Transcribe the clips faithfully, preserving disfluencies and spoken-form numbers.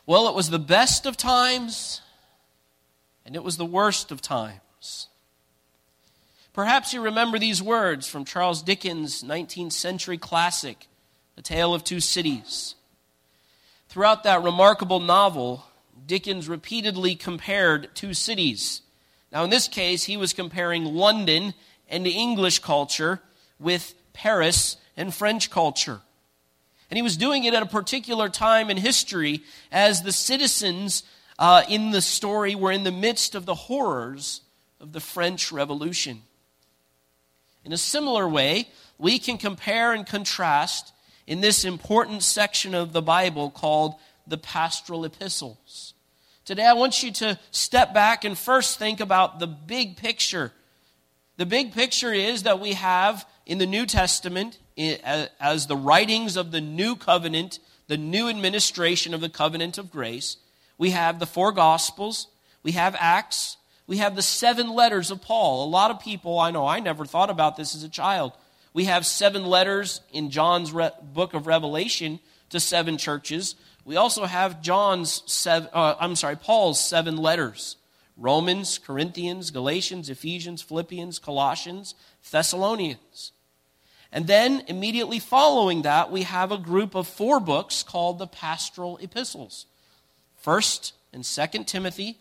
Well, it was the best of times, and it was the worst of times. Perhaps you remember these words from Charles Dickens' nineteenth century classic, A Tale of Two Cities. Throughout that remarkable novel, Dickens repeatedly compared two cities. Now, in this case, he was comparing London and English culture with Paris and French culture. And he was doing it at a particular time in history as the citizens uh, in the story were in the midst of the horrors of the French Revolution. In a similar way, we can compare and contrast in this important section of the Bible called the Pastoral Epistles. Today, I want you to step back and first think about the big picture. The big picture is that we have in the New Testament, as the writings of the new covenant, the new administration of the covenant of grace, we have the four Gospels, we have Acts, we have the seven letters of Paul. A lot of people, I know, I never thought about this as a child. We have seven letters in John's re- book of Revelation to seven churches. We also have John's seven, uh, I'm sorry, Paul's seven letters. Romans, Corinthians, Galatians, Ephesians, Philippians, Colossians, Thessalonians. And then immediately following that, we have a group of four books called the Pastoral Epistles. First and Second Timothy,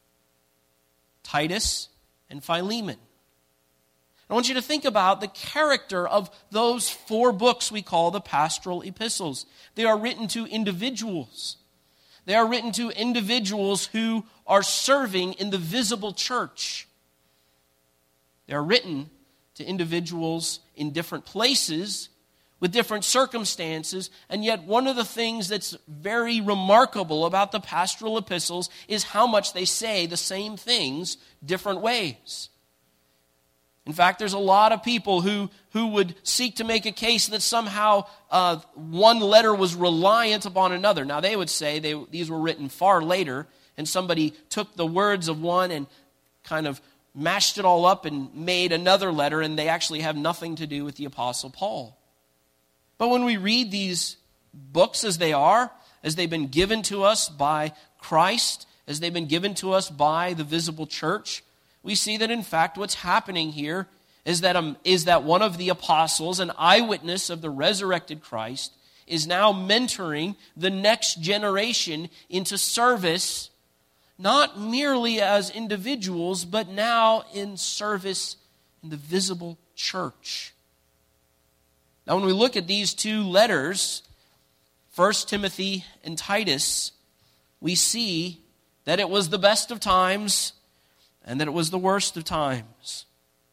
Titus, and Philemon. I want you to think about the character of those four books we call the Pastoral Epistles. They are written to individuals. They are written to individuals who are serving in the visible church. They are written to individuals in different places with different circumstances, and yet one of the things that's very remarkable about the pastoral epistles is how much they say the same things different ways. In fact, there's a lot of people who, who would seek to make a case that somehow uh, one letter was reliant upon another. Now, they would say they, these were written far later, and somebody took the words of one and kind of mashed it all up and made another letter, and they actually have nothing to do with the Apostle Paul. But when we read these books as they are, as they've been given to us by Christ, as they've been given to us by the visible church, we see that in fact what's happening here is that, um, is that one of the apostles, an eyewitness of the resurrected Christ, is now mentoring the next generation into service, not merely as individuals, but now in service in the visible church. Now, when we look at these two letters, First Timothy and Titus, we see that it was the best of times and that it was the worst of times.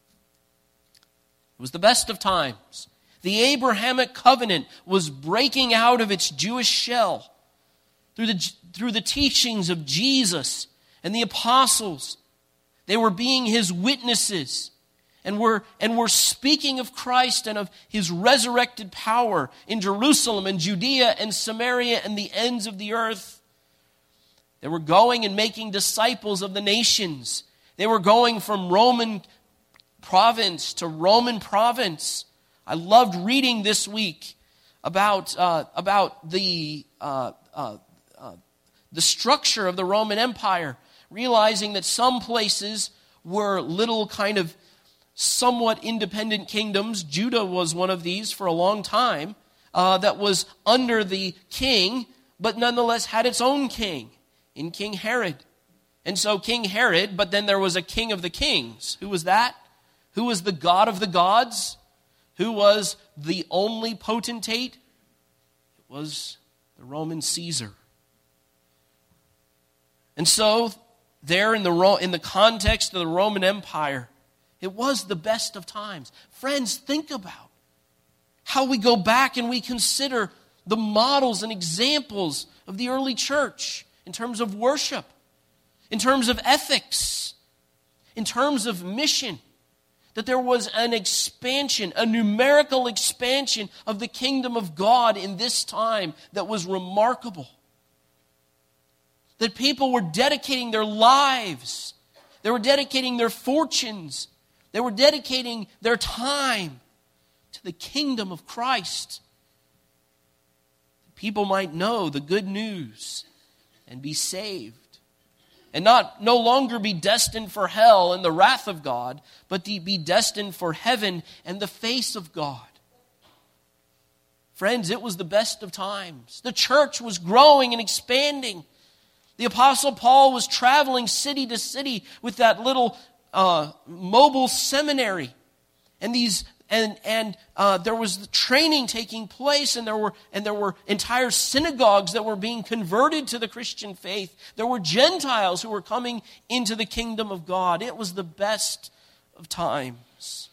It was the best of times. The Abrahamic covenant was breaking out of its Jewish shell through the, through the teachings of Jesus and the apostles. They were being his witnesses. And we're, and we're speaking of Christ and of his resurrected power in Jerusalem and Judea and Samaria and the ends of the earth. They were going and making disciples of the nations. They were going from Roman province to Roman province. I loved reading this week about, uh, about the, uh, uh, uh, the structure of the Roman Empire, realizing that some places were little kind of somewhat independent kingdoms. Judah was one of these for a long time, uh, that was under the king, but nonetheless had its own king in King Herod. And so King Herod, but then there was a king of the kings. Who was that? Who was the God of the gods? Who was the only potentate? It was the Roman Caesar. And so there in the in the context of the Roman Empire, it was the best of times. Friends, think about how we go back and we consider the models and examples of the early church in terms of worship, in terms of ethics, in terms of mission, that there was an expansion, a numerical expansion of the kingdom of God in this time that was remarkable. That people were dedicating their lives, they were dedicating their fortunes, they were dedicating their time to the kingdom of Christ. People might know the good news and be saved. And not no longer be destined for hell and the wrath of God, but to be destined for heaven and the face of God. Friends, it was the best of times. The church was growing and expanding. The Apostle Paul was traveling city to city with that little uh, mobile seminary. And these and and uh, there was the training taking place, and there were and there were entire synagogues that were being converted to the Christian faith. There were Gentiles who were coming into the kingdom of God. It was the best of times.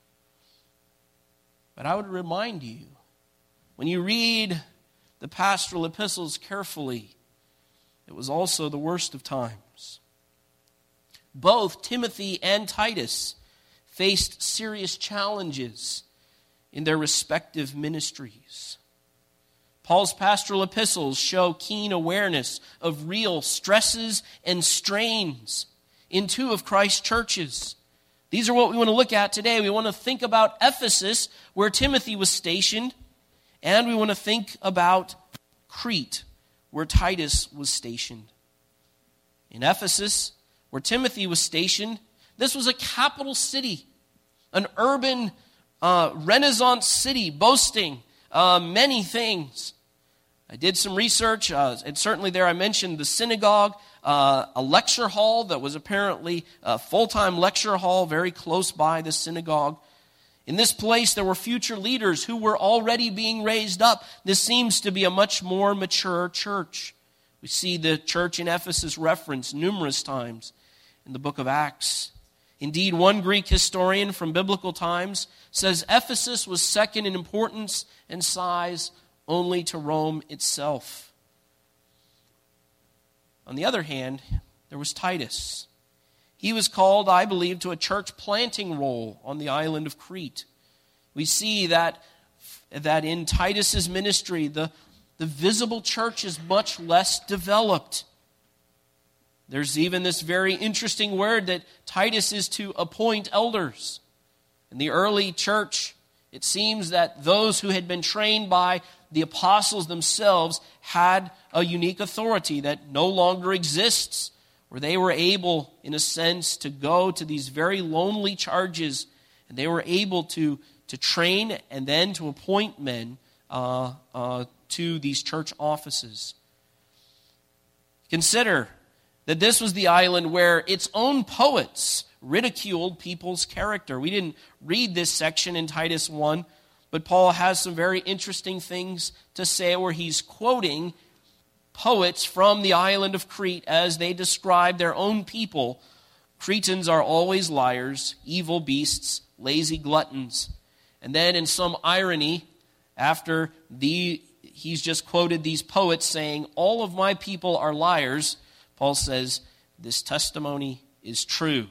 But I would remind you, when you read the pastoral epistles carefully, it was also the worst of times. Both Timothy and Titus faced serious challenges in their respective ministries. Paul's pastoral epistles show keen awareness of real stresses and strains in two of Christ's churches. These are what we want to look at today. We want to think about Ephesus, where Timothy was stationed, and we want to think about Crete, where Titus was stationed. In Ephesus, where Timothy was stationed, this was a capital city, an urban uh, Renaissance city boasting uh, many things. I did some research, uh, and certainly there I mentioned the synagogue, uh, a lecture hall that was apparently a full-time lecture hall very close by the synagogue. In this place, there were future leaders who were already being raised up. This seems to be a much more mature church. We see the church in Ephesus referenced numerous times in the book of Acts. Indeed, one Greek historian from biblical times says Ephesus was second in importance and size only to Rome itself. On the other hand, there was Titus. He was called, I believe, to a church planting role on the island of Crete. We see that, that in Titus's ministry, the, the visible church is much less developed. There's even this very interesting word that Titus is to appoint elders. In the early church, it seems that those who had been trained by the apostles themselves had a unique authority that no longer exists, where they were able, in a sense, to go to these very lonely charges, and they were able to, to train and then to appoint men uh, uh, to these church offices. Consider that this was the island where its own poets ridiculed people's character. We didn't read this section in Titus one, but Paul has some very interesting things to say where he's quoting poets from the island of Crete as they describe their own people. Cretans are always liars, evil beasts, lazy gluttons. And then in some irony, after the he's just quoted these poets saying, all of my people are liars, Paul says, this testimony is true.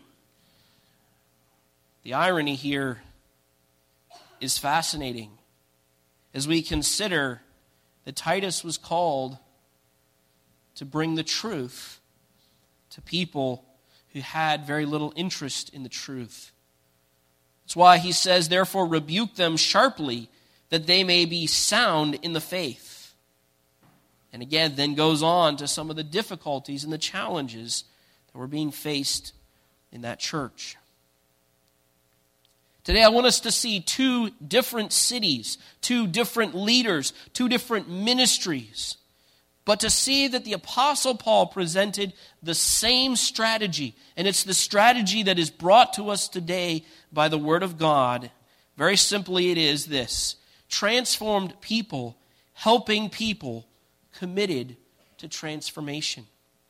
The irony here is fascinating as we consider that Titus was called to bring the truth to people who had very little interest in the truth. That's why he says, therefore rebuke them sharply, that they may be sound in the faith. And again, then goes on to some of the difficulties and the challenges that were being faced in that church. Today I want us to see two different cities, two different leaders, two different ministries, but to see that the Apostle Paul presented the same strategy, and it's the strategy that is brought to us today by the Word of God. Very simply, it is this: transformed people helping people committed to transformation.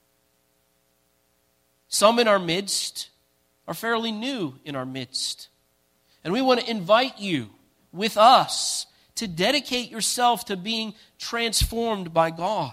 Some in our midst are fairly new in our midst. And we want to invite you with us to dedicate yourself to being transformed by God.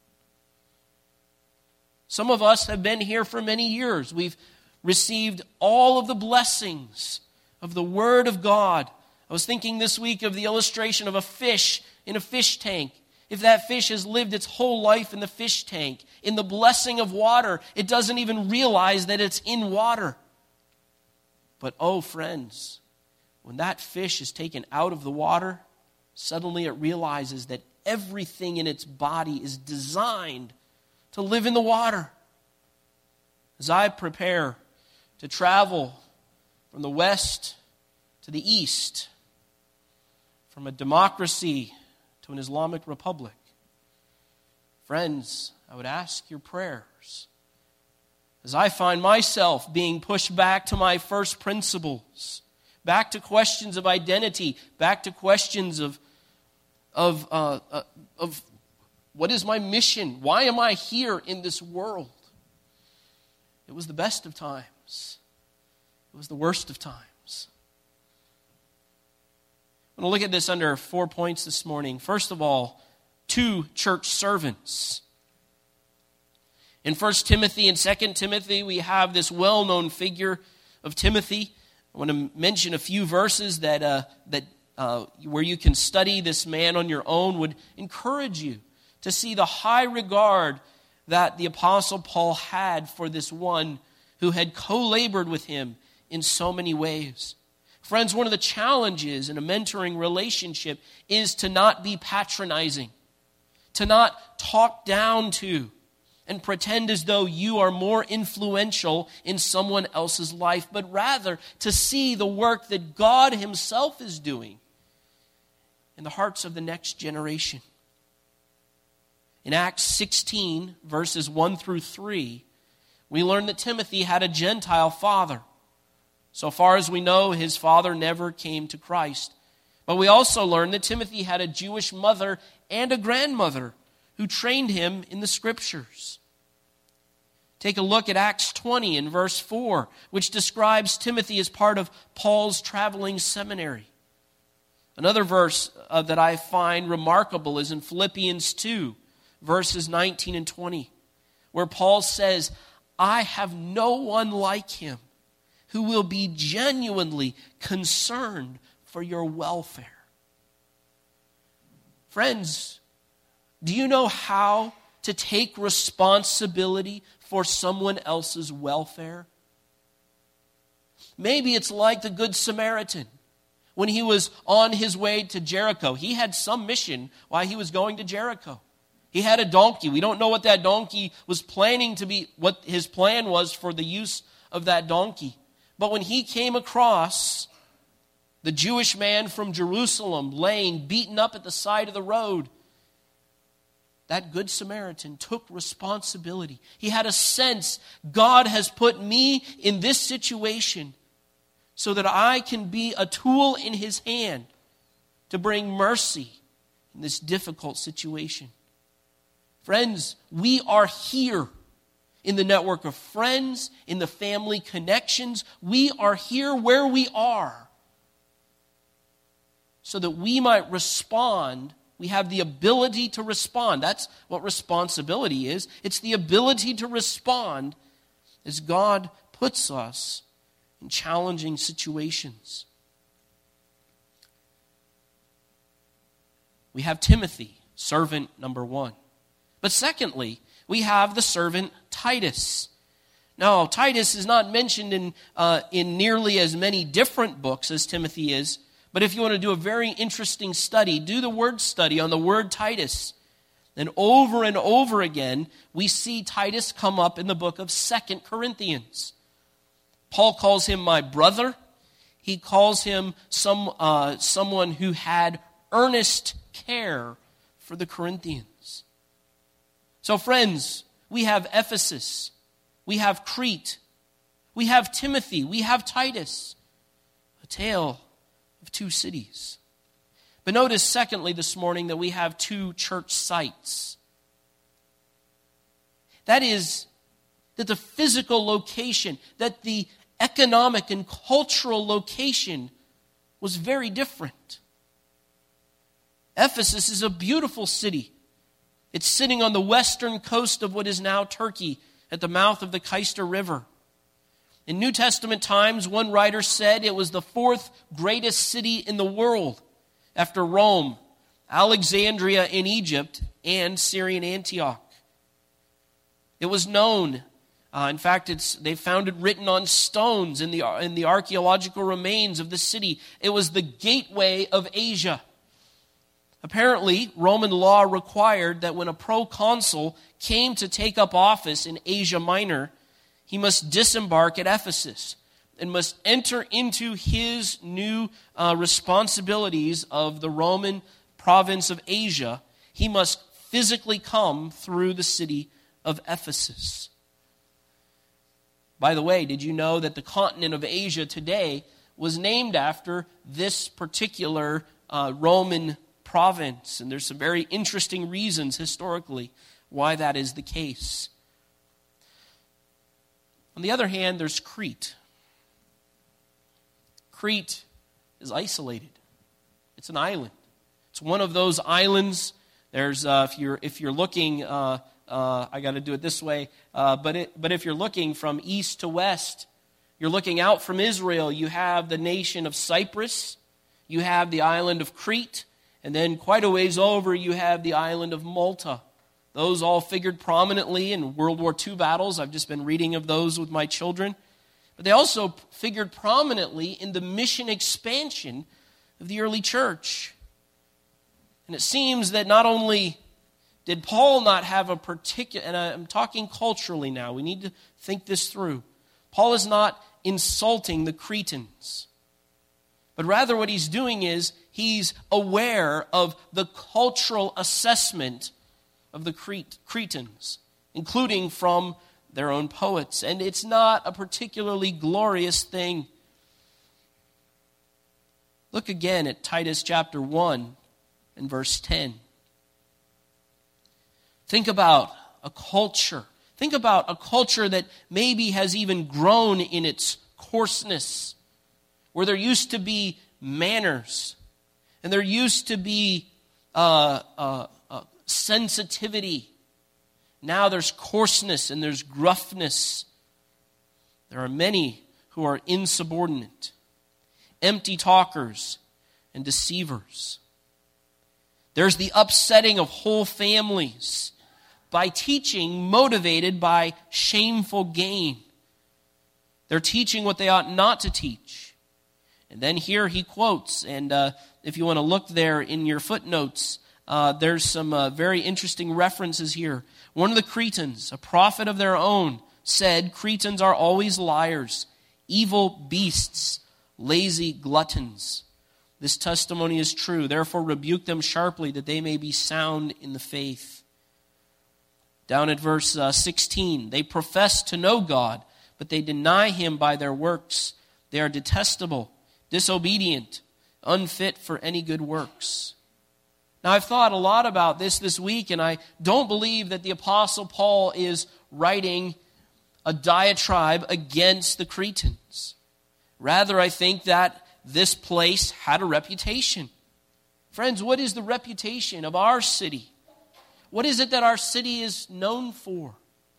Some of us have been here for many years. We've received all of the blessings of the Word of God. I was thinking this week of the illustration of a fish in a fish tank. If that fish has lived its whole life in the fish tank, in the blessing of water, it doesn't even realize that it's in water. But oh, friends, when that fish is taken out of the water, suddenly it realizes that everything in its body is designed to to live in the water. As I prepare to travel from the west to the east, from a democracy to an Islamic republic, friends, I would ask your prayers. As I find myself being pushed back to my first principles, back to questions of identity, back to questions of, of, uh, uh, of what is my mission? Why am I here in this world? It was the best of times. It was the worst of times. I'm going to look at this under four points this morning. First of all, two church servants. In First Timothy and Second Timothy, we have this well-known figure of Timothy. I want to mention a few verses that uh, that uh, where you can study this man on your own, would encourage you to see the high regard that the Apostle Paul had for this one who had co-labored with him in so many ways. Friends, one of the challenges in a mentoring relationship is to not be patronizing, to not talk down to and pretend as though you are more influential in someone else's life, but rather to see the work that God himself is doing in the hearts of the next generation. In Acts sixteen, verses one through three, we learn that Timothy had a Gentile father. So far as we know, his father never came to Christ. But we also learn that Timothy had a Jewish mother and a grandmother who trained him in the Scriptures. Take a look at Acts twenty in verse four, which describes Timothy as part of Paul's traveling seminary. Another verse uh, that I find remarkable is in Philippians two, verses nineteen and twenty, where Paul says, I have no one like him who will be genuinely concerned for your welfare. Friends, do you know how to take responsibility for someone else's welfare? Maybe it's like the Good Samaritan. When he was on his way to Jericho, he had some mission while he was going to Jericho. He had a donkey. We don't know what that donkey was planning to be, what his plan was for the use of that donkey. But when he came across the Jewish man from Jerusalem laying beaten up at the side of the road, that Good Samaritan took responsibility. He had a sense, God has put me in this situation so that I can be a tool in his hand to bring mercy in this difficult situation. Friends, we are here in the network of friends, in the family connections. We are here where we are so that we might respond. We have the ability to respond. That's what responsibility is. It's the ability to respond as God puts us in challenging situations. We have Timothy, servant number one. But secondly, we have the servant Titus. Now, Titus is not mentioned in, uh, in nearly as many different books as Timothy is. But if you want to do a very interesting study, do the word study on the word Titus. And over and over again, we see Titus come up in the book of Second Corinthians. Paul calls him my brother. He calls him some uh, someone who had earnest care for the Corinthians. So friends, we have Ephesus, we have Crete, we have Timothy, we have Titus. A tale of two cities. But notice, secondly, this morning that we have two church sites. That is, that the physical location, that the economic and cultural location was very different. Ephesus is a beautiful city. It's sitting on the western coast of what is now Turkey, at the mouth of the Cayster River. In New Testament times, one writer said it was the fourth greatest city in the world after Rome, Alexandria in Egypt, and Syrian Antioch. It was known, uh, in fact, it's they found it written on stones in the, in the archaeological remains of the city. It was the gateway of Asia. Apparently, Roman law required that when a proconsul came to take up office in Asia Minor, he must disembark at Ephesus and must enter into his new uh, responsibilities of the Roman province of Asia. He must physically come through the city of Ephesus. By the way, did you know that the continent of Asia today was named after this particular uh, Roman province? And there's some very interesting reasons historically why that is the case. On the other hand, there's Crete. Crete is isolated. It's an island. It's one of those islands. There's uh, if you're if you're looking, uh, uh, I got to do it this way. Uh, but it, but if you're looking from east to west, you're looking out from Israel. You have the nation of Cyprus. You have the island of Crete, and then quite a ways over, you have the island of Malta. Those all figured prominently in World War Two battles. I've just been reading of those with my children. But they also figured prominently in the mission expansion of the early church. And it seems that not only did Paul not have a particular, and I'm talking culturally now, we need to think this through. Paul is not insulting the Cretans, but rather what he's doing is he's aware of the cultural assessment of the Cret- Cretans, including from their own poets. And it's not a particularly glorious thing. Look again at Titus chapter one and verse ten. Think about a culture. Think about a culture that maybe has even grown in its coarseness, where there used to be manners, and there used to be uh, uh, uh, sensitivity. Now there's coarseness and there's gruffness. There are many who are insubordinate, empty talkers, and deceivers. There's the upsetting of whole families by teaching motivated by shameful gain. They're teaching what they ought not to teach. And then here he quotes, and uh, if you want to look there in your footnotes, uh, there's some uh, very interesting references here. One of the Cretans, a prophet of their own, said, Cretans are always liars, evil beasts, lazy gluttons. This testimony is true. Therefore rebuke them sharply that they may be sound in the faith. Down at verse uh, sixteen, they profess to know God, but they deny him by their works. They are detestable, disobedient, unfit for any good works. Now, I've thought a lot about this this week, and I don't believe that the Apostle Paul is writing a diatribe against the Cretans. Rather, I think that this place had a reputation. Friends, what is the reputation of our city? What is it that our city is known for?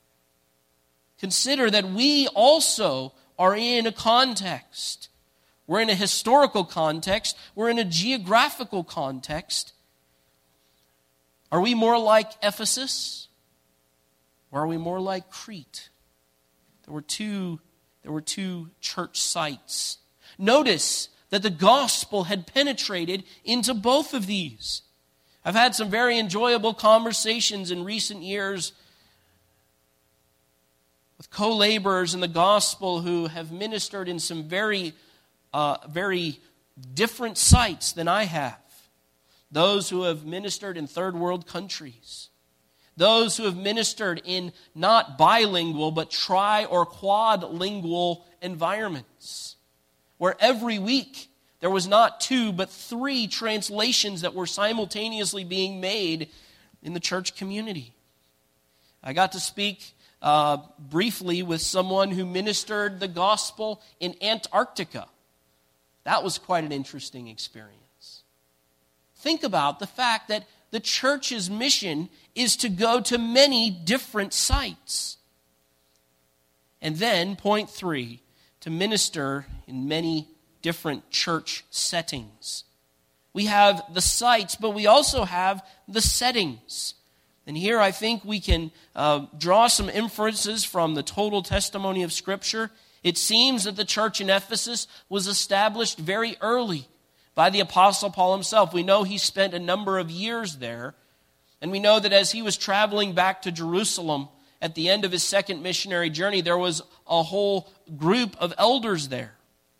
Consider that we also are in a context. We're in a historical context. We're in a geographical context. Are we more like Ephesus? Or are we more like Crete? There were two, there were two church sites. Notice that the gospel had penetrated into both of these. I've had some very enjoyable conversations in recent years with co-laborers in the gospel who have ministered in some very, uh, very different sites than I have. Those who have ministered in third world countries. Those who have ministered in not bilingual but tri- or quadlingual environments. Where every week there was not two but three translations that were simultaneously being made in the church community. I got to speak uh, briefly with someone who ministered the gospel in Antarctica. That was quite an interesting experience. Think about the fact that the church's mission is to go to many different sites. And then, point three, to minister in many different church settings. We have the sites, but we also have the settings. And here I think we can uh, draw some inferences from the total testimony of Scripture. It seems that the church in Ephesus was established very early, by the Apostle Paul himself. We know he spent a number of years there, and we know that as he was traveling back to Jerusalem at the end of his second missionary journey, there was a whole group of elders there.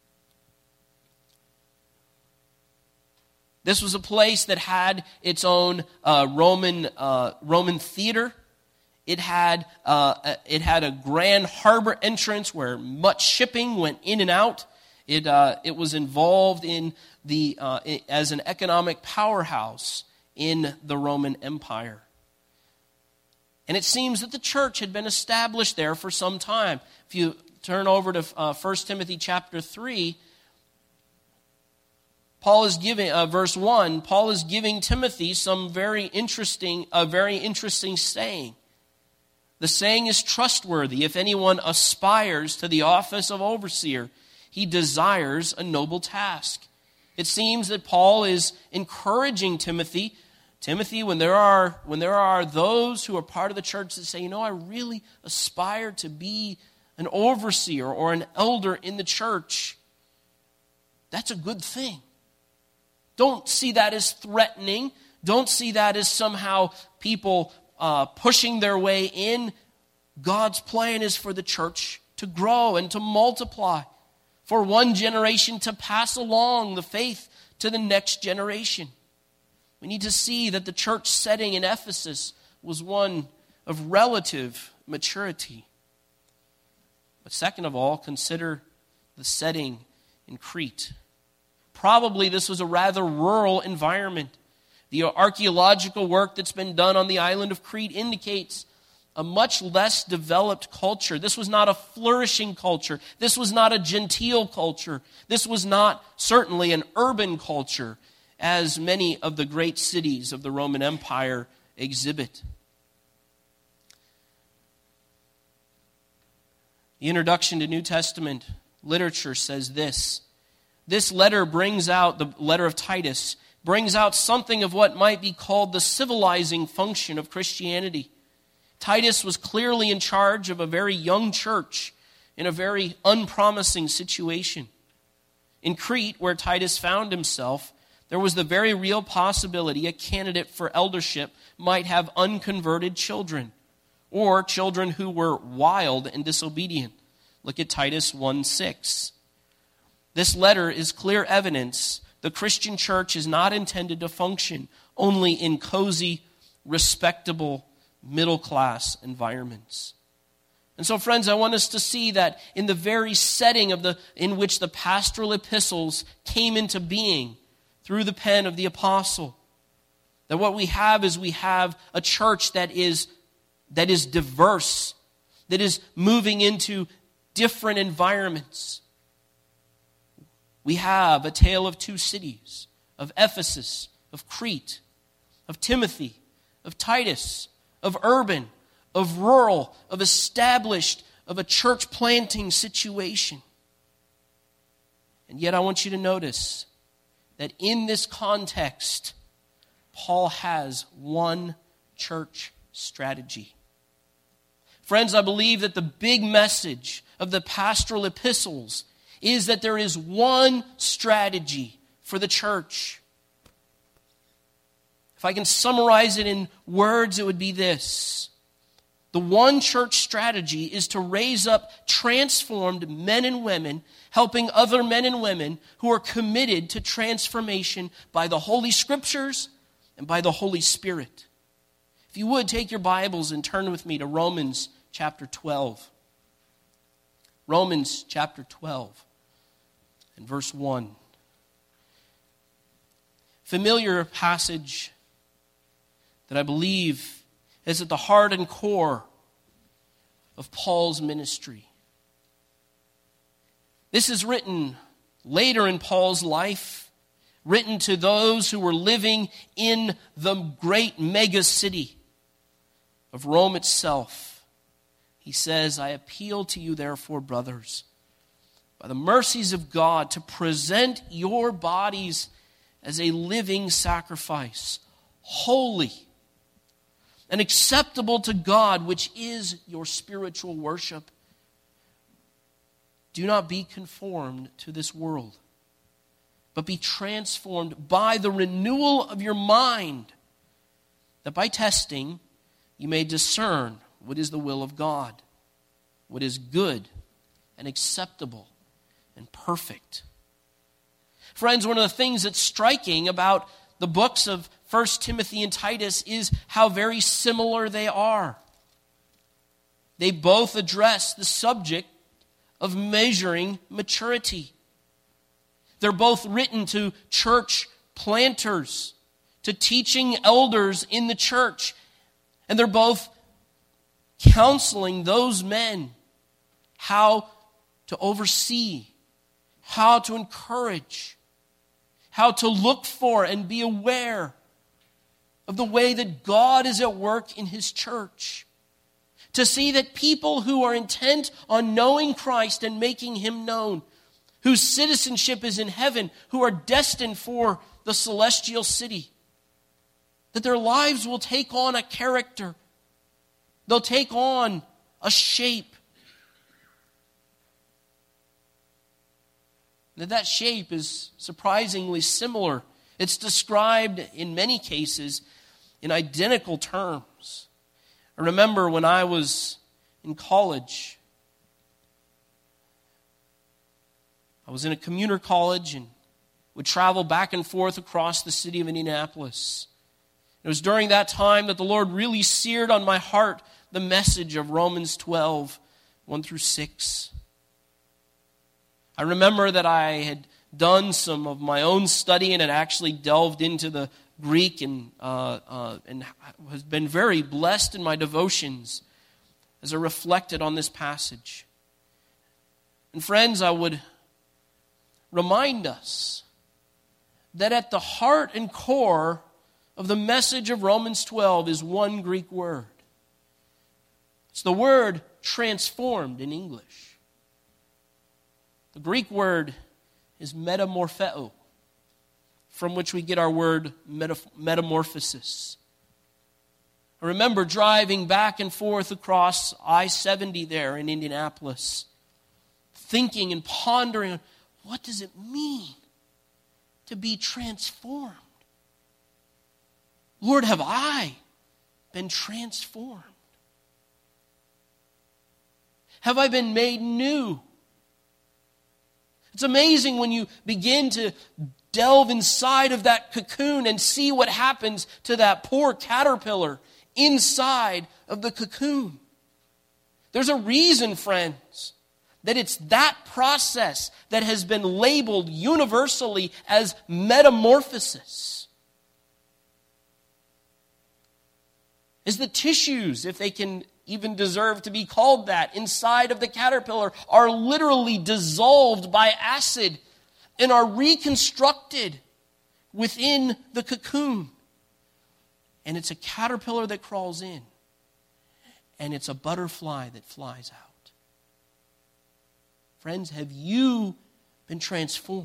This was a place that had its own uh, Roman uh, Roman theater. It had uh, it had a grand harbor entrance where much shipping went in and out. It uh, it was involved in the uh, as an economic powerhouse in the Roman Empire. And it seems that the church had been established there for some time. If you turn over to uh, First Timothy chapter three, Paul is giving, uh, verse one, Paul is giving Timothy some very interesting, a very interesting saying. The saying is trustworthy. If anyone aspires to the office of overseer, he desires a noble task. It seems that Paul is encouraging Timothy. Timothy, when there are when there are those who are part of the church that say, you know, I really aspire to be an overseer or an elder in the church, that's a good thing. Don't see that as threatening. Don't see that as somehow people uh, pushing their way in. God's plan is for the church to grow and to multiply, for one generation to pass along the faith to the next generation. We need to see that the church setting in Ephesus was one of relative maturity. But second of all, consider the setting in Crete. Probably this was a rather rural environment. The archaeological work that's been done on the island of Crete indicates a much less developed culture. This was not a flourishing culture. This was not a genteel culture. This was not certainly an urban culture, as many of the great cities of the Roman Empire exhibit. The introduction to New Testament literature says this. This letter brings out, the letter of Titus, brings out something of what might be called the civilizing function of Christianity. Titus was clearly in charge of a very young church in a very unpromising situation. In Crete, where Titus found himself, there was the very real possibility a candidate for eldership might have unconverted children, or children who were wild and disobedient. Look at Titus one six. This letter is clear evidence the Christian church is not intended to function only in cozy, respectable, middle-class environments. And so, friends, I want us to see that in the very setting of the in which the pastoral epistles came into being through the pen of the apostle, that what we have is we have a church that is that is diverse, that is moving into different environments. We have a tale of two cities, of Ephesus, of Crete, of Timothy, of Titus, of urban, of rural, of established, of a church planting situation. And yet I want you to notice that in this context, Paul has one church strategy. Friends, I believe that the big message of the pastoral epistles is that there is one strategy for the church. If I can summarize it in words, it would be this. The one church strategy is to raise up transformed men and women, helping other men and women who are committed to transformation by the Holy Scriptures and by the Holy Spirit. If you would, take your Bibles and turn with me to Romans chapter twelve. Romans chapter twelve and verse one. Familiar passage that I believe is at the heart and core of Paul's ministry. This is written later in Paul's life, written to those who were living in the great mega city of Rome itself. He says, I appeal to you, therefore, brothers, by the mercies of God, to present your bodies as a living sacrifice, holy and acceptable to God, which is your spiritual worship. Do not be conformed to this world, but but be transformed by the renewal of your mind, that by testing you may discern what is the will of God, what is good and acceptable and perfect. Friends, one of the things that's striking about the books of First Timothy and Titus is how very similar they are. They both address the subject of measuring maturity. They're both written to church planters, to teaching elders in the church, and they're both counseling those men how to oversee, how to encourage, how to look for and be aware of the way that God is at work in His church. To see that people who are intent on knowing Christ and making Him known, whose citizenship is in heaven, who are destined for the celestial city, that their lives will take on a character. They'll take on a shape. That that shape is surprisingly similar. It's described in many cases in identical terms. I remember when I was in college, I was in a commuter college and would travel back and forth across the city of Indianapolis. It was during that time that the Lord really seared on my heart the message of Romans twelve, one through six. I remember that I had done some of my own study and had actually delved into the Greek and uh, uh, and has been very blessed in my devotions as I reflected on this passage. And friends, I would remind us that at the heart and core of the message of Romans twelve is one Greek word. It's the word transformed in English. The Greek word is metamorpheo, from which we get our word metamorphosis. I remember driving back and forth across I seventy there in Indianapolis, thinking and pondering, what does it mean to be transformed? Lord, have I been transformed? Have I been made new? It's amazing when you begin to delve inside of that cocoon and see what happens to that poor caterpillar inside of the cocoon. There's a reason, friends, that it's that process that has been labeled universally as metamorphosis. Is the tissues, if they can even deserve to be called that, inside of the caterpillar are literally dissolved by acid and are reconstructed within the cocoon. And it's a caterpillar that crawls in, and it's a butterfly that flies out. Friends, have you been transformed?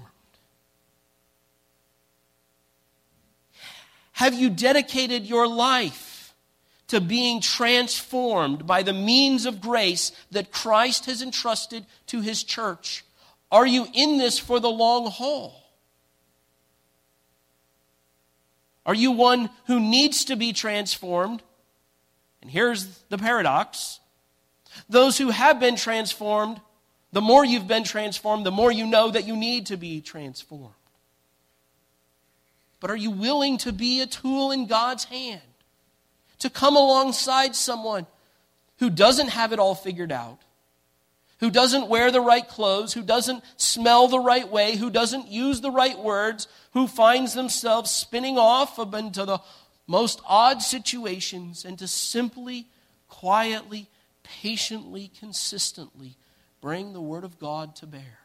Have you dedicated your life to being transformed by the means of grace that Christ has entrusted to His church? Are you in this for the long haul? Are you one who needs to be transformed? And here's the paradox. Those who have been transformed, the more you've been transformed, the more you know that you need to be transformed. But are you willing to be a tool in God's hand? To come alongside someone who doesn't have it all figured out, who doesn't wear the right clothes, who doesn't smell the right way, who doesn't use the right words, who finds themselves spinning off into the most odd situations, and to simply, quietly, patiently, consistently bring the Word of God to bear?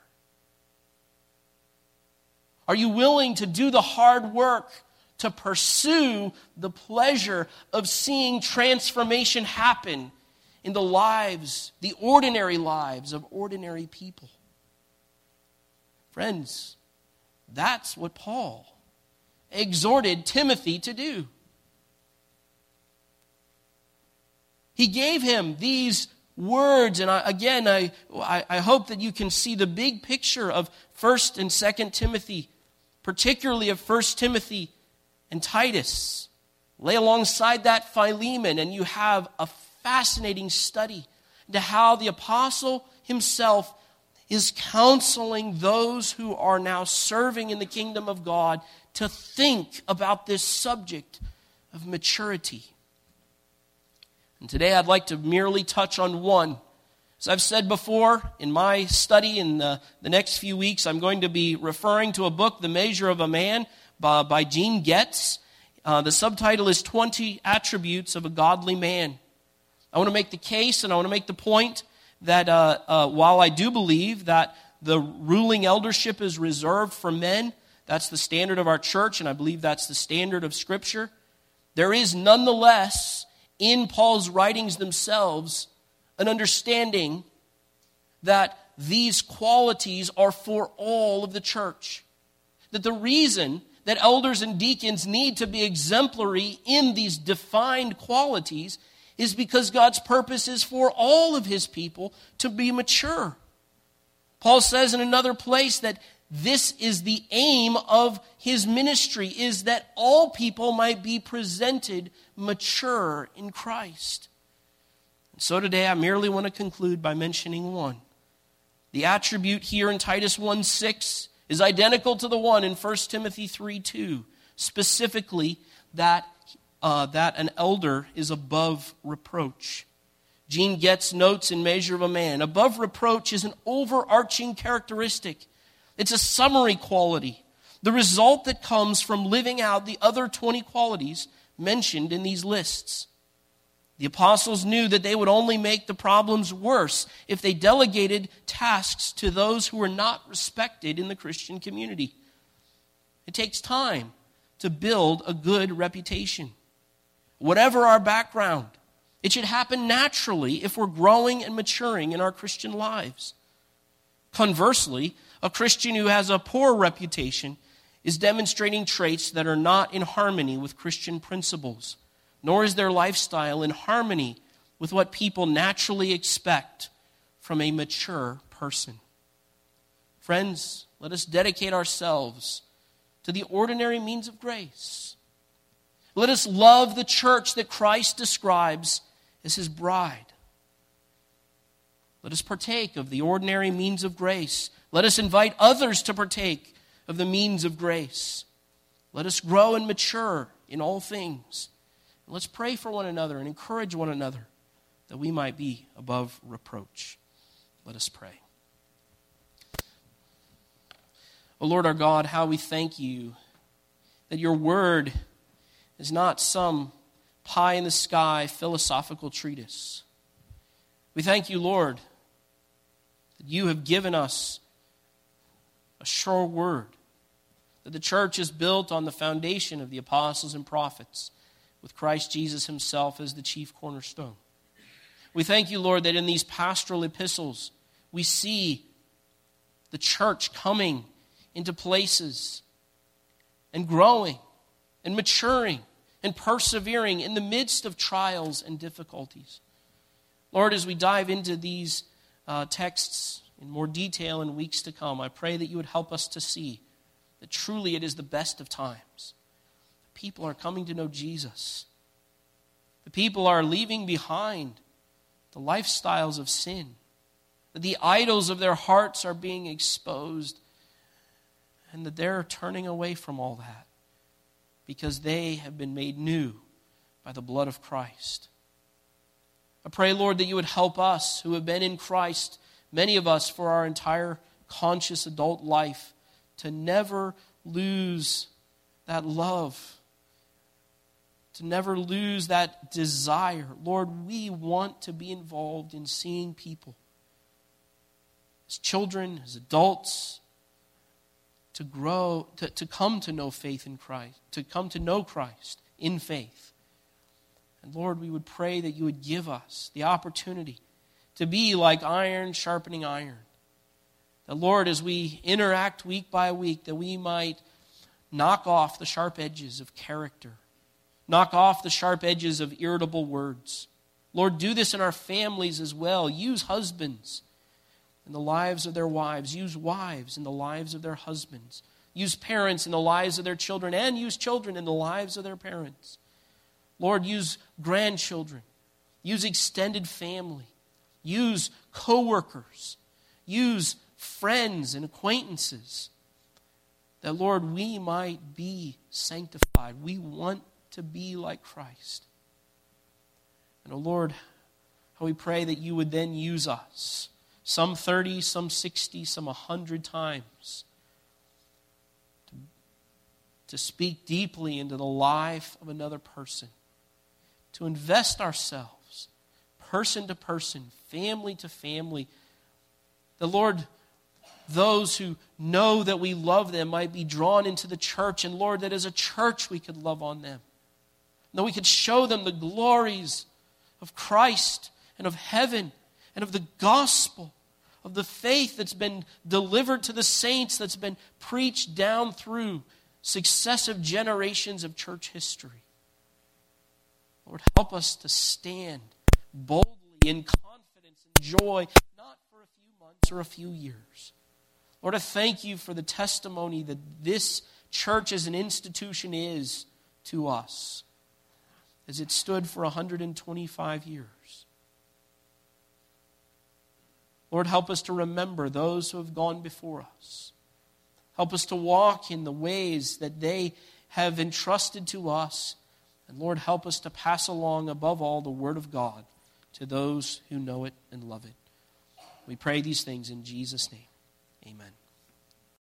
Are you willing to do the hard work to pursue the pleasure of seeing transformation happen in the lives, the ordinary lives of ordinary people? Friends, that's what Paul exhorted Timothy to do. He gave him these words, and I, again, I, I hope that you can see the big picture of First and Second Timothy, particularly of First Timothy and Titus. Lay alongside that Philemon, and you have a fascinating study into how the apostle himself is counseling those who are now serving in the kingdom of God to think about this subject of maturity. And today I'd like to merely touch on one. As I've said before, in my study in the, the next few weeks, I'm going to be referring to a book, The Measure of a Man, by, by Gene Getz. Uh, the subtitle is twenty Attributes of a Godly Man. I want to make the case and I want to make the point that uh, uh, while I do believe that the ruling eldership is reserved for men, that's the standard of our church, and I believe that's the standard of Scripture, there is nonetheless in Paul's writings themselves an understanding that these qualities are for all of the church. That the reason that elders and deacons need to be exemplary in these defined qualities is because God's purpose is for all of his people to be mature. Paul says in another place that this is the aim of his ministry, is that all people might be presented mature in Christ. And so today I merely want to conclude by mentioning one. The attribute here in Titus one six is identical to the one in First Timothy three two, specifically that, uh, that an elder is above reproach. Gene Getz notes in Measure of a Man, above reproach is an overarching characteristic. It's a summary quality, the result that comes from living out the other twenty qualities mentioned in these lists. The apostles knew that they would only make the problems worse if they delegated tasks to those who were not respected in the Christian community. It takes time to build a good reputation. Whatever our background, it should happen naturally if we're growing and maturing in our Christian lives. Conversely, a Christian who has a poor reputation is demonstrating traits that are not in harmony with Christian principles, nor is their lifestyle in harmony with what people naturally expect from a mature person. Friends, let us dedicate ourselves to the ordinary means of grace. Let us love the church that Christ describes as his bride. Let us partake of the ordinary means of grace. Let us invite others to partake of the means of grace. Let us grow and mature in all things. Let's pray for one another and encourage one another that we might be above reproach. Let us pray. O Lord our God, how we thank you that your word is not some pie-in-the-sky philosophical treatise. We thank you, Lord, that you have given us a sure word, that the church is built on the foundation of the apostles and prophets, with Christ Jesus himself as the chief cornerstone. We thank you, Lord, that in these pastoral epistles, we see the church coming into places and growing and maturing and persevering in the midst of trials and difficulties. Lord, as we dive into these uh, texts in more detail in weeks to come, I pray that you would help us to see that truly it is the best of times. People are coming to know Jesus. The people are leaving behind the lifestyles of sin. That the idols of their hearts are being exposed. And that they're turning away from all that because they have been made new by the blood of Christ. I pray, Lord, that you would help us who have been in Christ, many of us for our entire conscious adult life, to never lose that love, to never lose that desire. Lord, we want to be involved in seeing people, as children, as adults, to grow, to, to come to know faith in Christ, to come to know Christ in faith. And Lord, we would pray that you would give us the opportunity to be like iron sharpening iron. That, Lord, as we interact week by week, that we might knock off the sharp edges of character, knock off the sharp edges of irritable words. Lord, do this in our families as well. Use husbands in the lives of their wives. Use wives in the lives of their husbands Use parents in the lives of their children, and use children in the lives of their parents. Lord, use grandchildren. Use extended family. Use co-workers. Use friends and acquaintances. That, Lord, we might be sanctified. We want to be like Christ. And, oh Lord, how we pray that you would then use us, some thirty, some sixty, some a hundred times, to, to speak deeply into the life of another person, to invest ourselves, person to person, family to family. The Lord, those who know that we love them might be drawn into the church, and Lord, that as a church we could love on them. That we could show them the glories of Christ and of heaven and of the gospel, of the faith that's been delivered to the saints, that's been preached down through successive generations of church history. Lord, help us to stand boldly in confidence and joy, not for a few months or a few years. Lord, I thank you for the testimony that this church as an institution is to us, as it stood for one hundred twenty-five years. Lord, help us to remember those who have gone before us. Help us to walk in the ways that they have entrusted to us. And Lord, help us to pass along, above all, the word of God to those who know it and love it. We pray these things in Jesus' name. Amen.